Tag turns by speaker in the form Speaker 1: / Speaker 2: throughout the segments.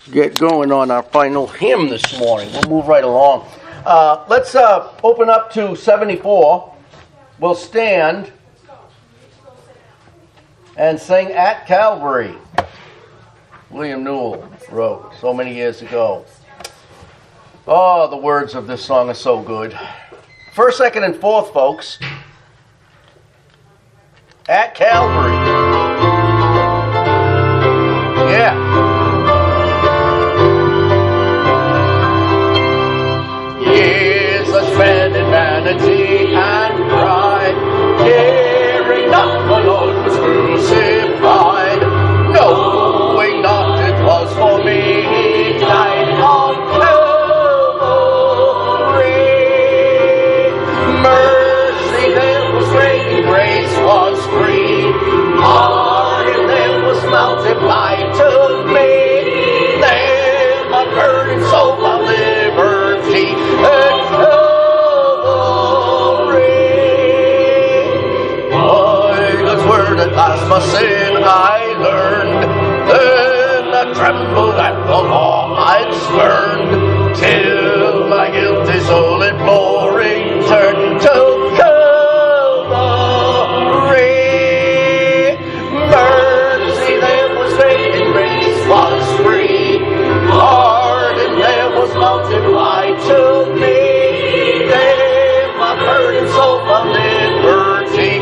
Speaker 1: get going on our final hymn this morning. We'll move right along. Let's open up to 74. We'll stand and sing At Calvary. William Newell wrote so many years ago. Oh, the words of this song are so good. First, second, and fourth, folks. At Calvary. Yeah. Suspended vanity and pride, caring not the Lord was crucified, knowing not it was for me he died on Calvary. Mercy there was great and grace was free, pardon there was multiplied to me, there my burden soul my liberty at last my sin I learned, then I trembled at the law I'd spurned, till my guilty soul imploring turned to Calvary. Mercy there was great and grace was free, pardon there was multiplied to me, there my burden soul my liberty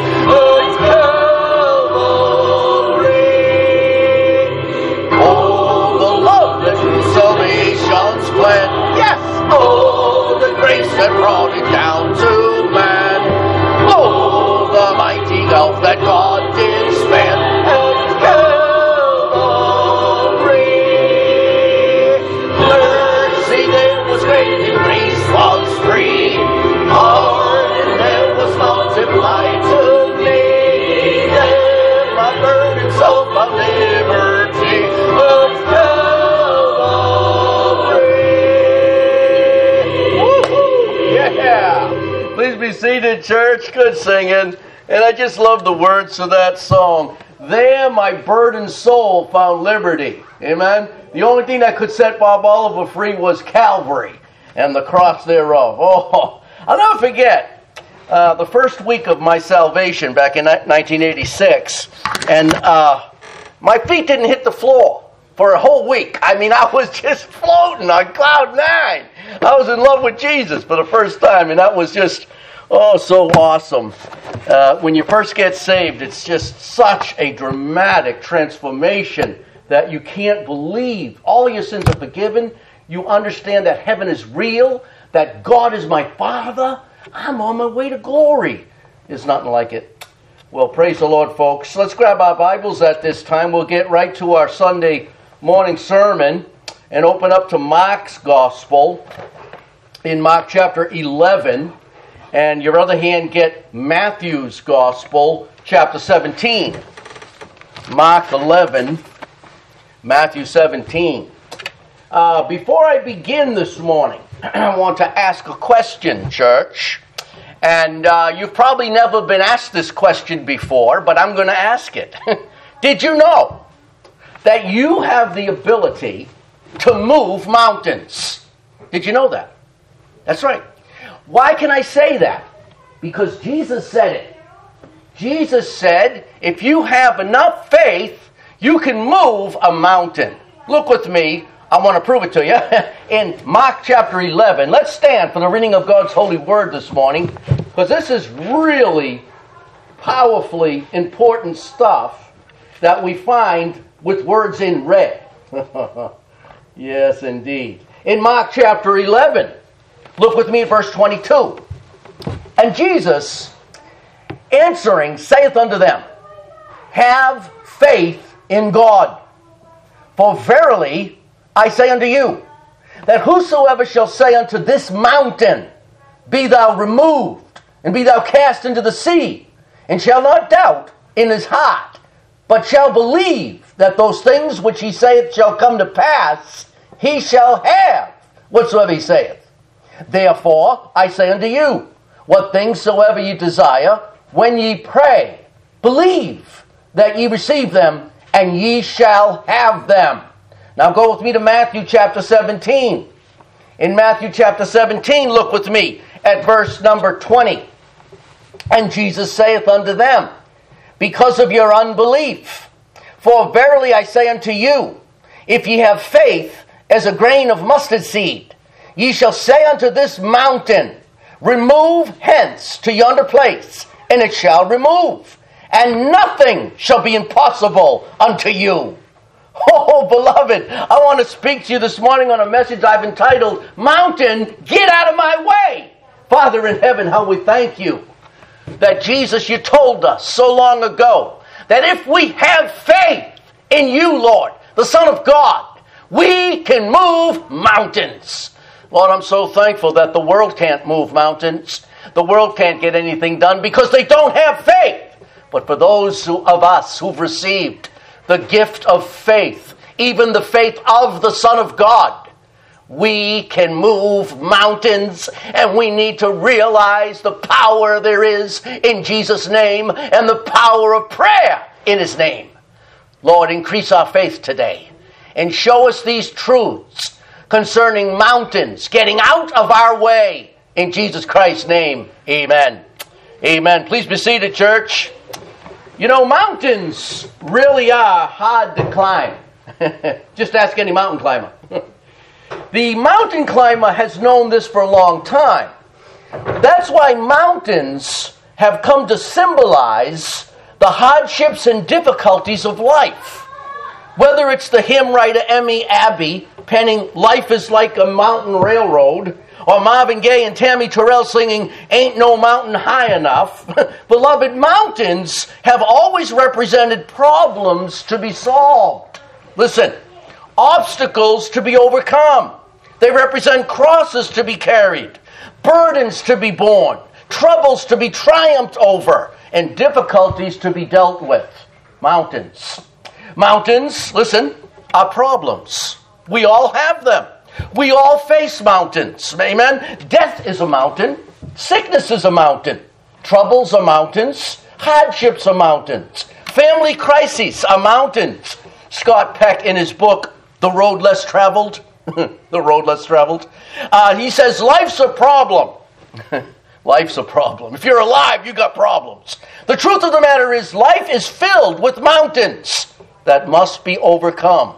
Speaker 1: yes, oh, the grace that brought it down to man. Oh, the mighty gulf that God did span at Calvary. Mercy there was great and grace was free, pardon there was multiplied to me, there my burden soul my liberty of Please be seated, church. Good singing. And I just love the words of that song. There my burdened soul found liberty. Amen? The only thing that could set Bob Oliver free was Calvary and the cross thereof. Oh, I'll never forget the first week of my salvation back in 1986. And my feet didn't hit the floor for a whole week. I mean, I was just floating on cloud nine. I was in love with Jesus for the first time, and that was just, so awesome. When you first get saved, it's just such a dramatic transformation that you can't believe. All your sins are forgiven. You understand that heaven is real, that God is my Father. I'm on my way to glory. There's nothing like it. Well, praise the Lord, folks. Let's grab our Bibles at this time. We'll get right to our Sunday morning sermon and open up to Mark's Gospel in Mark chapter 11, and your other hand get Matthew's Gospel chapter 17. Mark 11, Matthew 17. Before I begin this morning, I want to ask a question, church. And you've probably never been asked this question before, but I'm going to ask it. Did you know that you have the ability to move mountains? Did you know that? That's right. Why can I say that? Because Jesus said it. Jesus said, if you have enough faith, you can move a mountain. Look with me. I want to prove it to you. In Mark chapter 11, let's stand for the reading of God's holy word this morning, because this is really powerfully important stuff that we find with words in red. Yes, indeed. In Mark chapter 11, look with me at verse 22. And Jesus, answering, saith unto them, have faith in God. For verily I say unto you, that whosoever shall say unto this mountain, be thou removed, and be thou cast into the sea, and shall not doubt in his heart, but shall believe that those things which he saith shall come to pass, he shall have whatsoever he saith. Therefore I say unto you, what things soever ye desire, when ye pray, believe that ye receive them, and ye shall have them. Now go with me to Matthew chapter 17. In Matthew chapter 17, look with me at verse number 20. And Jesus saith unto them, because of your unbelief. For verily I say unto you, if ye have faith as a grain of mustard seed, ye shall say unto this mountain, remove hence to yonder place, and it shall remove. And nothing shall be impossible unto you. Oh, beloved, I want to speak to you this morning on a message I've entitled, Mountain, Get Out of My Way. Father in heaven, how we thank you that Jesus, you told us so long ago that if we have faith in you, Lord, the Son of God, we can move mountains. Lord, I'm so thankful that the world can't move mountains. The world can't get anything done because they don't have faith. But for those of us who've received the gift of faith, even the faith of the Son of God, we can move mountains, and we need to realize the power there is in Jesus' name and the power of prayer in His name. Lord, increase our faith today and show us these truths concerning mountains getting out of our way. In Jesus Christ's name, amen. Amen. Please be seated, church. You know, mountains really are hard to climb. Just ask any mountain climber. The mountain climber has known this for a long time. That's why mountains have come to symbolize the hardships and difficulties of life. Whether it's the hymn writer Emmy Abbey penning Life is Like a Mountain Railroad, or Marvin Gaye and Tammy Terrell singing Ain't No Mountain High Enough, beloved, mountains have always represented problems to be solved. Listen, obstacles to be overcome. They represent crosses to be carried, burdens to be borne, troubles to be triumphed over, and difficulties to be dealt with. Mountains. Mountains, listen, are problems. We all have them. We all face mountains. Amen? Death is a mountain. Sickness is a mountain. Troubles are mountains. Hardships are mountains. Family crises are mountains. Scott Peck, in his book, The Road Less Traveled, he says, life's a problem. Life's a problem. If you're alive, you got problems. The truth of the matter is, life is filled with mountains that must be overcome.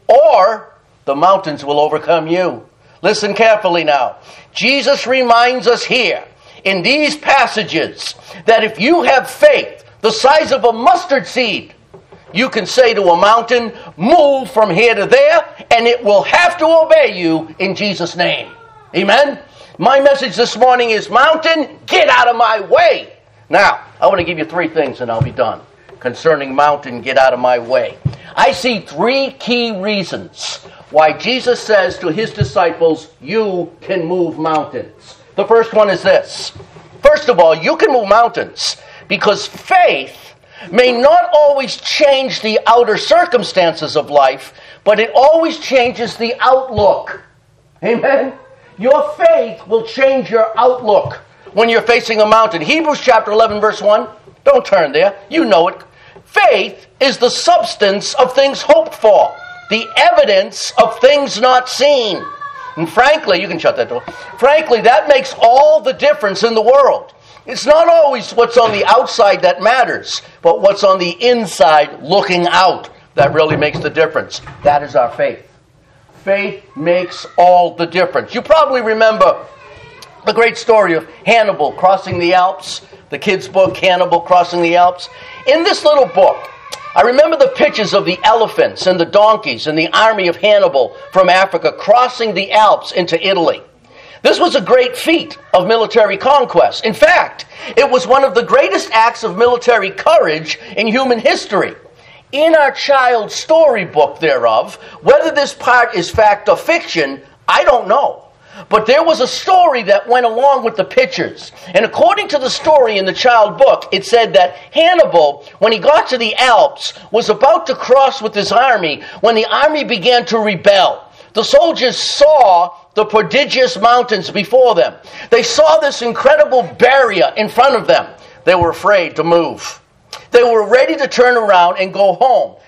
Speaker 1: Or the mountains will overcome you. Listen carefully now. Jesus reminds us here in these passages that if you have faith the size of a mustard seed, you can say to a mountain, move from here to there, and it will have to obey you in Jesus' name. Amen? My message this morning is, mountain, get out of my way. Now, I want to give you 3 things and I'll be done. Concerning mountain, get out of my way. I see 3 key reasons why Jesus says to His disciples, you can move mountains. The first one is this. First of all, you can move mountains because faith may not always change the outer circumstances of life, but it always changes the outlook. Amen? Your faith will change your outlook when you're facing a mountain. Hebrews chapter 11, verse 1. Don't turn there. You know it. Faith is the substance of things hoped for, the evidence of things not seen. And frankly, you can shut that door. Frankly, that makes all the difference in the world. It's not always what's on the outside that matters, but what's on the inside looking out that really makes the difference. That is our faith. Faith makes all the difference. You probably remember the great story of Hannibal crossing the Alps, the kids' book, Hannibal Crossing the Alps. In this little book, I remember the pictures of the elephants and the donkeys and the army of Hannibal from Africa crossing the Alps into Italy. This was a great feat of military conquest. In fact, it was one of the greatest acts of military courage in human history. In our child's storybook thereof, whether this part is fact or fiction, I don't know. But there was a story that went along with the pictures. And according to the story in the child book, it said that Hannibal, when he got to the Alps, was about to cross with his army when the army began to rebel. The soldiers saw the prodigious mountains before them. They saw this incredible barrier in front of them. They were afraid to move. They were ready to turn around and go home.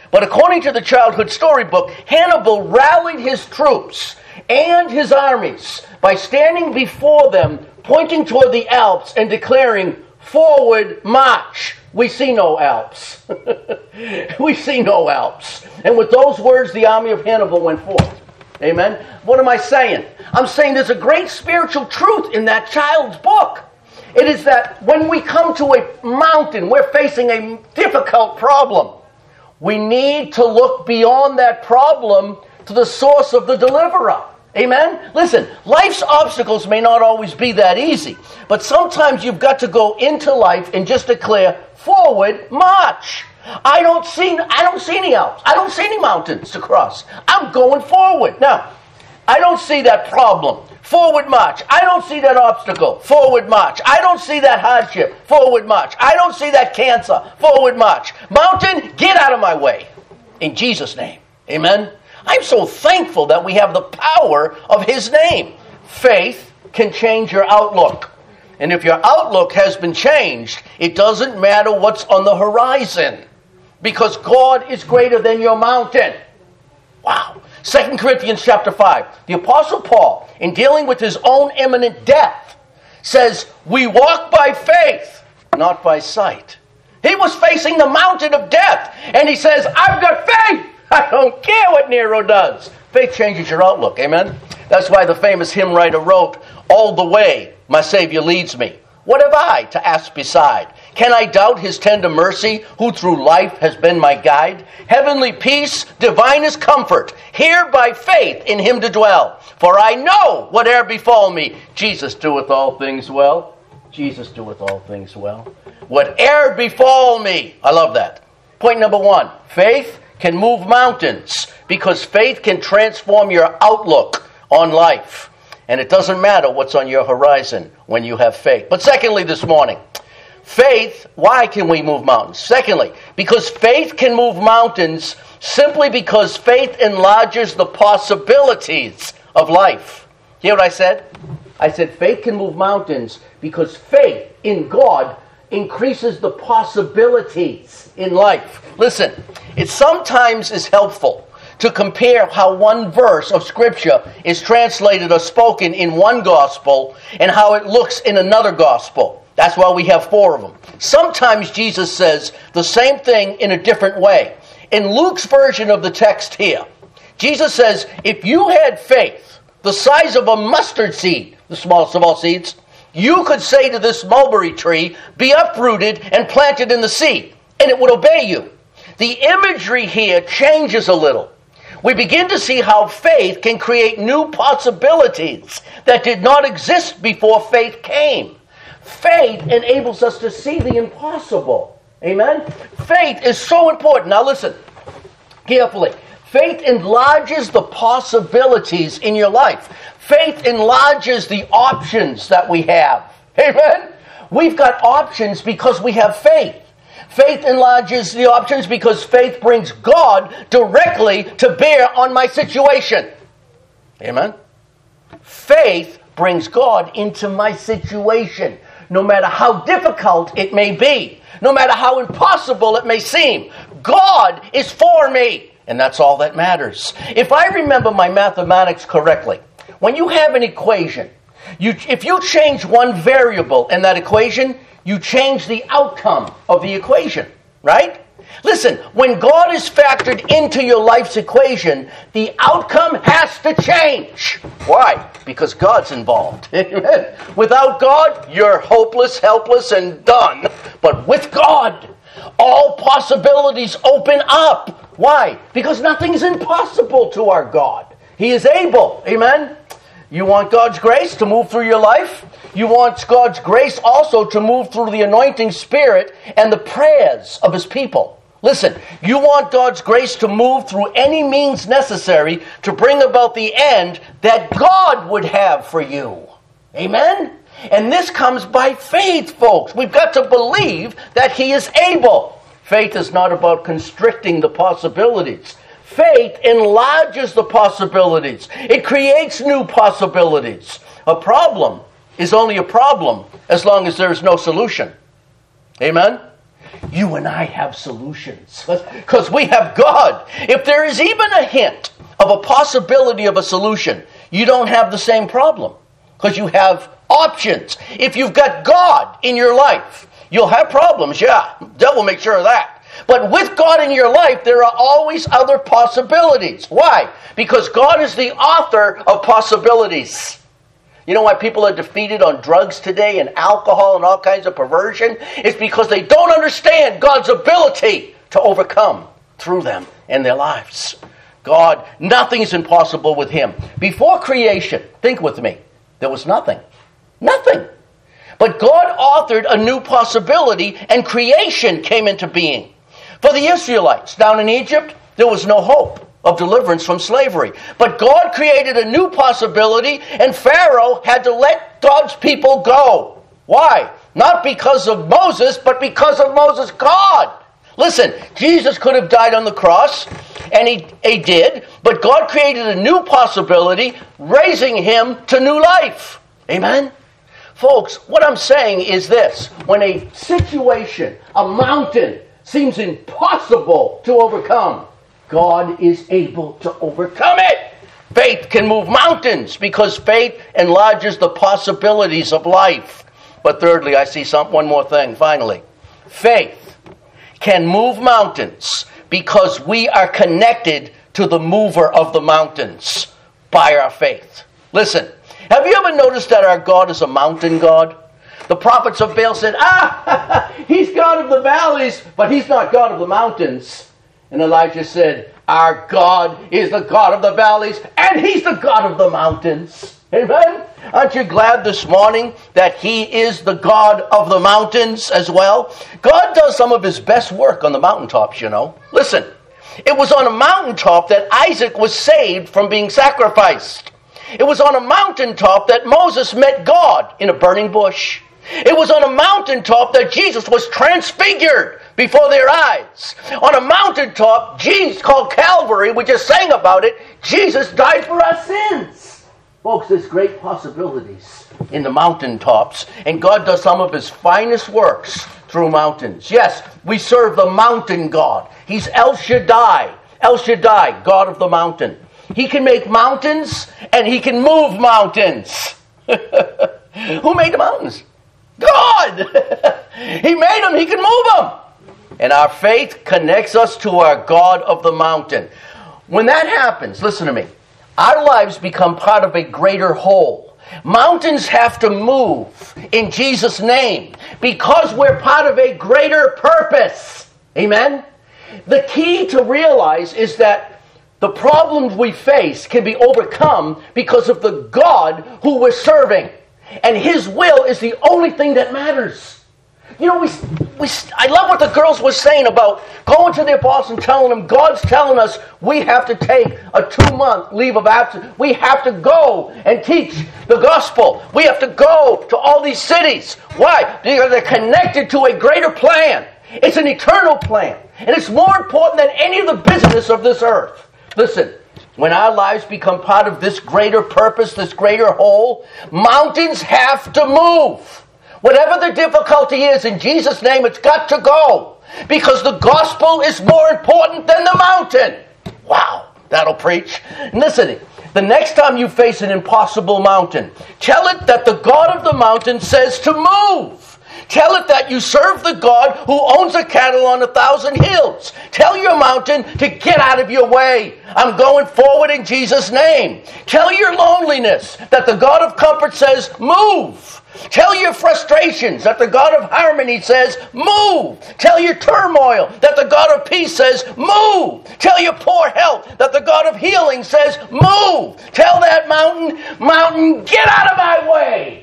Speaker 1: But according to the childhood storybook, Hannibal rallied his troops and his armies by standing before them, pointing toward the Alps and declaring, "Forward, march." We see no Alps. We see no Alps. And with those words, the army of Hannibal went forth. Amen? What am I saying? I'm saying there's a great spiritual truth in that child's book. It is that when we come to a mountain, we're facing a difficult problem. We need to look beyond that problem to the source of the deliverer. Amen? Listen, life's obstacles may not always be that easy, but sometimes you've got to go into life and just declare, "Forward, march." I don't see any Alps. I don't see any mountains to cross. I'm going forward. Now, I don't see that problem. Forward march. I don't see that obstacle. Forward march. I don't see that hardship. Forward march. I don't see that cancer. Forward march. Mountain, get out of my way. In Jesus' name. Amen? I'm so thankful that we have the power of His name. Faith can change your outlook. And if your outlook has been changed, it doesn't matter what's on the horizon. Because God is greater than your mountain. Wow. 2 Corinthians chapter 5. The Apostle Paul, in dealing with his own imminent death, says, "We walk by faith, not by sight." He was facing the mountain of death. And he says, "I've got faith. I don't care what Nero does." Faith changes your outlook. Amen? That's why the famous hymn writer wrote, "All the way my Savior leads me. What have I to ask beside? Can I doubt His tender mercy, who through life has been my guide? Heavenly peace, divinest comfort, here by faith in Him to dwell. For I know, whate'er befall me, Jesus doeth all things well." Jesus doeth all things well. Whate'er befall me. I love that. Point number 1. Faith can move mountains because faith can transform your outlook on life. And it doesn't matter what's on your horizon when you have faith. But secondly, this morning, faith, why can we move mountains? Secondly, because faith can move mountains simply because faith enlarges the possibilities of life. Hear what I said? I said faith can move mountains because faith in God increases the possibilities in life. Listen, it sometimes is helpful to compare how one verse of Scripture is translated or spoken in one gospel and how it looks in another gospel. That's why we have 4 of them. Sometimes Jesus says the same thing in a different way. In Luke's version of the text here, Jesus says, if you had faith the size of a mustard seed, the smallest of all seeds, you could say to this mulberry tree, "Be uprooted and planted in the sea," and it would obey you. The imagery here changes a little. We begin to see how faith can create new possibilities that did not exist before faith came. Faith enables us to see the impossible. Amen? Faith is so important. Now listen carefully. Faith enlarges the possibilities in your life. Faith enlarges the options that we have. Amen? We've got options because we have faith. Faith enlarges the options because faith brings God directly to bear on my situation. Amen? Faith brings God into my situation, no matter how difficult it may be, no matter how impossible it may seem. God is for me, and that's all that matters. If I remember my mathematics correctly, when you have an equation, if you change one variable in that equation, you change the outcome of the equation, right? Listen, when God is factored into your life's equation, the outcome has to change. Why? Because God's involved. Without God, you're hopeless, helpless, and done. But with God, all possibilities open up. Why? Because nothing's impossible to our God. He is able. Amen? You want God's grace to move through your life? You want God's grace also to move through the anointing spirit and the prayers of His people. Listen, you want God's grace to move through any means necessary to bring about the end that God would have for you. Amen? And this comes by faith, folks. We've got to believe that He is able. Faith is not about constricting the possibilities. Faith enlarges the possibilities. It creates new possibilities. A problem is only a problem as long as there is no solution. Amen? You and I have solutions because we have God. If there is even a hint of a possibility of a solution, you don't have the same problem because you have options. If you've got God in your life, you'll have problems, yeah. The devil will make sure of that. But with God in your life, there are always other possibilities. Why? Because God is the author of possibilities. You know why people are defeated on drugs today and alcohol and all kinds of perversion? It's because they don't understand God's ability to overcome through them in their lives. God, nothing is impossible with Him. Before creation, think with me, there was nothing. Nothing. But God authored a new possibility and creation came into being. For the Israelites down in Egypt, there was no hope of deliverance from slavery. But God created a new possibility and Pharaoh had to let God's people go. Why? Not because of Moses, but because of Moses' God. Listen, Jesus could have died on the cross, and he did, but God created a new possibility, raising him to new life. Amen? Folks, what I'm saying is this. When a situation, a mountain, seems impossible to overcome, God is able to overcome it. Faith can move mountains because faith enlarges the possibilities of life. But thirdly, I see one more thing, finally. Faith can move mountains because we are connected to the mover of the mountains by our faith. Listen, have you ever noticed that our God is a mountain God? The prophets of Baal said, he's God of the valleys, but he's not God of the mountains. And Elijah said, our God is the God of the valleys, and he's the God of the mountains. Amen? Aren't you glad this morning that he is the God of the mountains as well? God does some of his best work on the mountaintops, you know. Listen, it was on a mountaintop that Isaac was saved from being sacrificed. It was on a mountaintop that Moses met God in a burning bush. It was on a mountaintop that Jesus was transfigured before their eyes. On a mountaintop, Jesus called Calvary, we just sang about it, Jesus died for our sins. Folks, there's great possibilities in the mountaintops, and God does some of his finest works through mountains. Yes, we serve the mountain God. He's El Shaddai. El Shaddai, God of the mountain. He can make mountains, and he can move mountains. Who made the mountains? God! He made them, he can move them. And our faith connects us to our God of the mountain. When that happens, listen to me, our lives become part of a greater whole. Mountains have to move in Jesus' name because we're part of a greater purpose. Amen? The key to realize is that the problems we face can be overcome because of the God who we're serving. And his will is the only thing that matters. You know, I love what the girls were saying about going to their boss and telling them, God's telling us we have to take a 2-month leave of absence. We have to go and teach the gospel. We have to go to all these cities. Why? Because they're connected to a greater plan. It's an eternal plan. And it's more important than any of the business of this earth. Listen. When our lives become part of this greater purpose, this greater whole, mountains have to move. Whatever the difficulty is, in Jesus' name, it's got to go. Because the gospel is more important than the mountain. Wow, that'll preach. And listen, the next time you face an impossible mountain, tell it that the God of the mountain says to move. Tell it that you serve the God who owns the cattle on 1,000 hills. Tell your mountain to get out of your way. I'm going forward in Jesus' name. Tell your loneliness that the God of comfort says, move. Tell your frustrations that the God of harmony says, move. Tell your turmoil that the God of peace says, move. Tell your poor health that the God of healing says, move. Tell that mountain, get out of my way.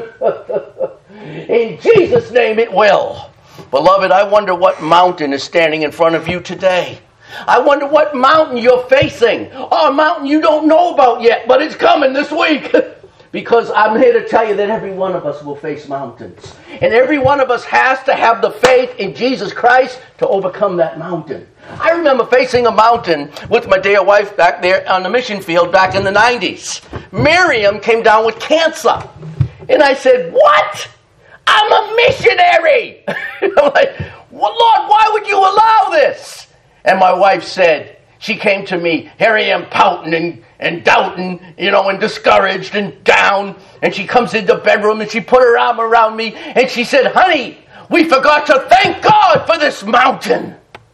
Speaker 1: In Jesus' name it will. Beloved, I wonder what mountain is standing in front of you today. I wonder what mountain you're facing. Oh, a mountain you don't know about yet, but it's coming this week. Because I'm here to tell you that every one of us will face mountains. And every one of us has to have the faith in Jesus Christ to overcome that mountain. I remember facing a mountain with my dear wife back there on the mission field back in the 90s. Miriam came down with cancer. And I said, what? I'm a missionary. I'm like, well, Lord, why would you allow this? And my wife said, she came to me, here I am pouting and doubting, and discouraged and down. And she comes into the bedroom and she put her arm around me and she said, honey, we forgot to thank God for this mountain.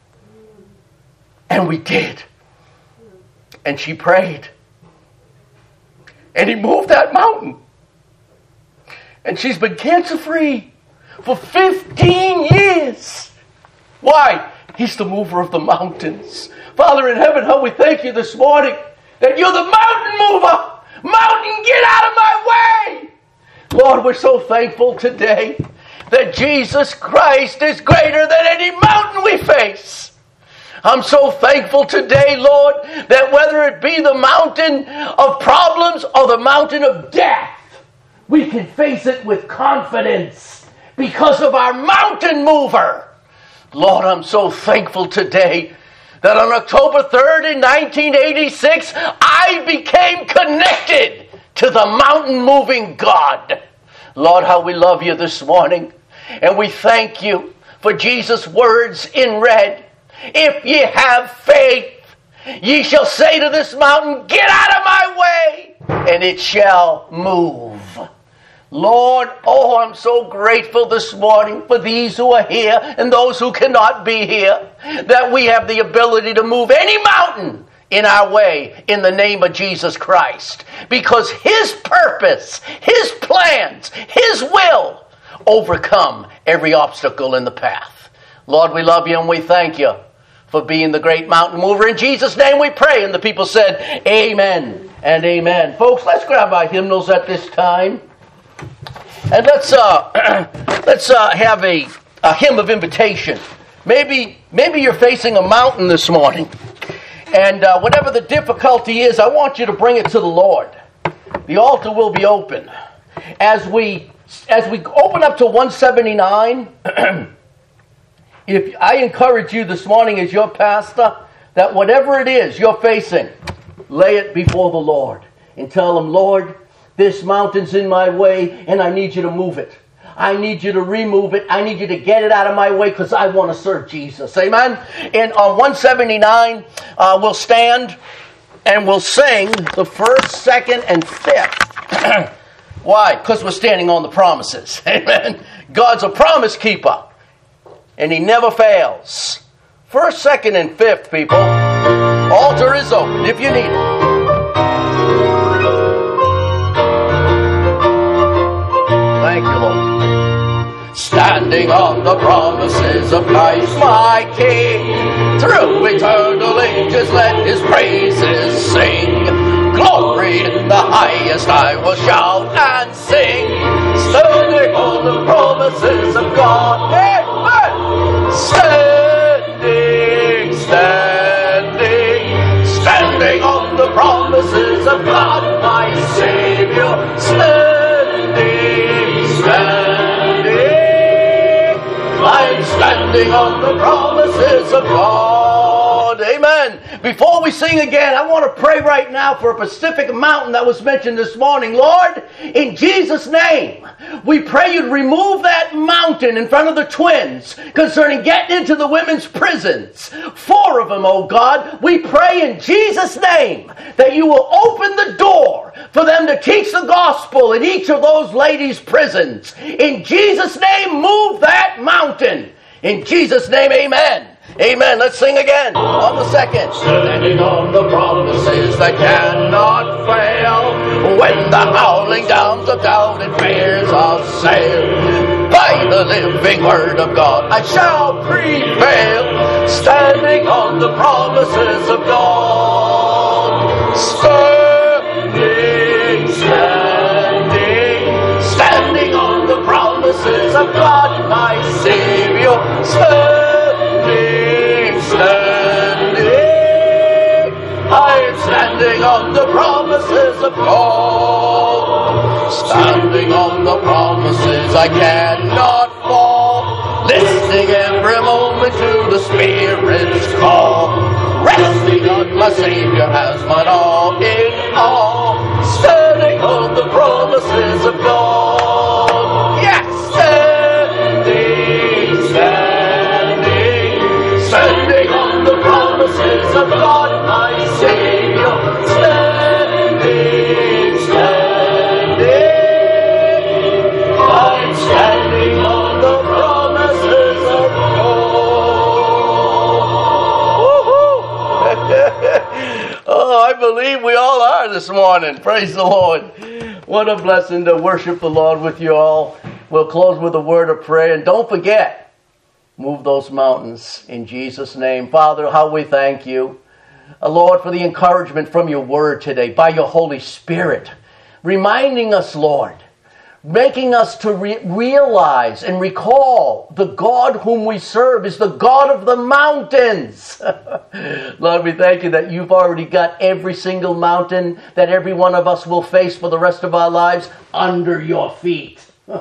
Speaker 1: And we did. And she prayed. And he moved that mountain. And she's been cancer-free for 15 years. Why? He's the mover of the mountains. Father in heaven, how we thank you this morning that you're the mountain mover. Mountain, get out of my way. Lord, we're so thankful today that Jesus Christ is greater than any mountain we face. I'm so thankful today, Lord, that whether it be the mountain of problems or the mountain of death, we can face it with confidence because of our mountain mover. Lord, I'm so thankful today that on October 3rd in 1986, I became connected to the mountain-moving God. Lord, how we love you this morning. And we thank you for Jesus' words in red. If ye have faith, ye shall say to this mountain, get out of my way, and it shall move. Lord, I'm so grateful this morning for these who are here and those who cannot be here, that we have the ability to move any mountain in our way in the name of Jesus Christ. Because His purpose, His plans, His will overcome every obstacle in the path. Lord, we love you and we thank you for being the great mountain mover. In Jesus' name we pray. And the people said, amen and amen. Folks, let's grab our hymnals at this time. And let's have a hymn of invitation. Maybe you're facing a mountain this morning. And whatever the difficulty is, I want you to bring it to the Lord. The altar will be open. As we open up to 179, if I encourage you this morning as your pastor, that whatever it is you're facing, lay it before the Lord. And tell Him, Lord, this mountain's in my way and I need you to move it. I need you to remove it. I need you to get it out of my way because I want to serve Jesus. Amen? And on 179, we'll stand and we'll sing the first, second, and fifth. Why? Because we're standing on the promises. Amen? God's a promise keeper. And He never fails. First, second, and fifth, people. Altar is open if you need it. Thank you, Lord. Standing on the promises of Christ my King, through eternal ages let His praises sing. Glory in the highest I will shout and sing. Standing on the promises of God. Amen. Standing on the promises of God my Savior. Standing. I'm standing on the promises of God. Amen. Before we sing again, I want to pray right now for a Pacific mountain that was mentioned this morning. Lord, in Jesus' name, we pray you'd remove that mountain in front of the twins concerning getting into the women's prisons. 4 of them, oh God. We pray in Jesus' name that you will open the door for them to teach the gospel in each of those ladies' prisons. In Jesus' name, move that mountain. In Jesus' name, amen. Amen. Let's sing again on the second. Standing on the promises that cannot fail, when the howling downs of doubt and fears assail, by the living word of God I shall prevail. Standing on the promises of God. Standing on the promises of God my Savior. I'm standing on the promises of God. Standing on the promises I cannot fall. Listening every moment to the Spirit's call. Resting on my Savior as my all in all. Standing on the promises of God. Yes, standing. I'm standing on the promises of God. Oh, I believe we all are this morning. Praise the Lord. What a blessing to worship the Lord with you all. We'll close with a word of prayer. And don't forget, move those mountains in Jesus' name. Father, how we thank you. Lord, for the encouragement from your word today by your Holy Spirit. Reminding us, Lord, making us to realize and recall the God whom we serve is the God of the mountains. Lord, we thank you that you've already got every single mountain that every one of us will face for the rest of our lives under your feet.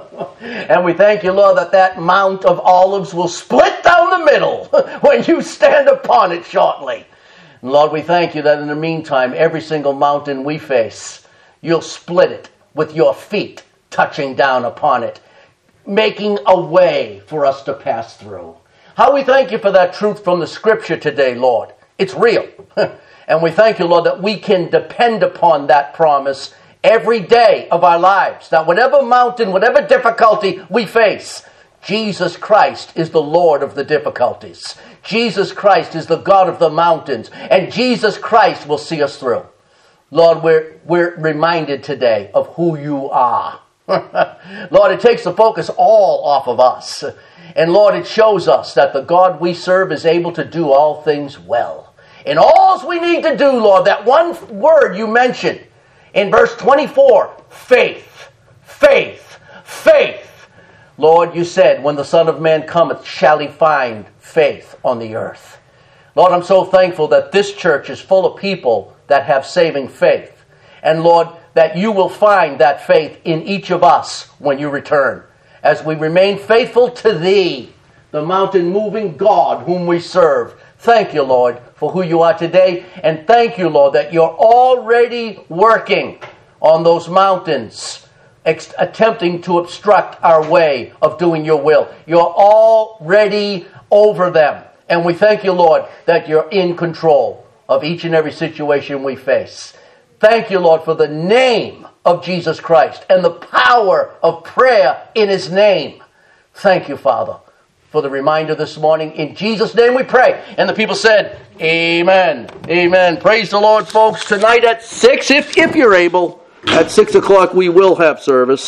Speaker 1: And we thank you, Lord, that Mount of Olives will split down the middle when you stand upon it shortly. And Lord, we thank you that in the meantime, every single mountain we face, you'll split it with your feet touching down upon it, making a way for us to pass through. How we thank you for that truth from the Scripture today, Lord. It's real. And we thank you, Lord, that we can depend upon that promise every day of our lives, that whatever mountain, whatever difficulty we face, Jesus Christ is the Lord of the difficulties. Jesus Christ is the God of the mountains, and Jesus Christ will see us through. Lord, we're reminded today of who you are. Lord, it takes the focus all off of us. And Lord, it shows us that the God we serve is able to do all things well. And all we need to do, Lord, that one word you mentioned in verse 24, faith, faith, faith. Lord, you said, when the Son of Man cometh, shall he find faith on the earth. Lord, I'm so thankful that this church is full of people that have saving faith. And Lord, that you will find that faith in each of us when you return, as we remain faithful to thee, the mountain-moving God whom we serve. Thank you, Lord, for who you are today. And thank you, Lord, that you're already working on those mountains, attempting to obstruct our way of doing your will. You're already over them. And we thank you, Lord, that you're in control of each and every situation we face. Thank you, Lord, for the name of Jesus Christ and the power of prayer in his name. Thank you, Father, for the reminder this morning. In Jesus' name we pray. And the people said, amen. Amen. Praise the Lord, folks. Tonight at 6, if you're able, at 6 o'clock we will have service.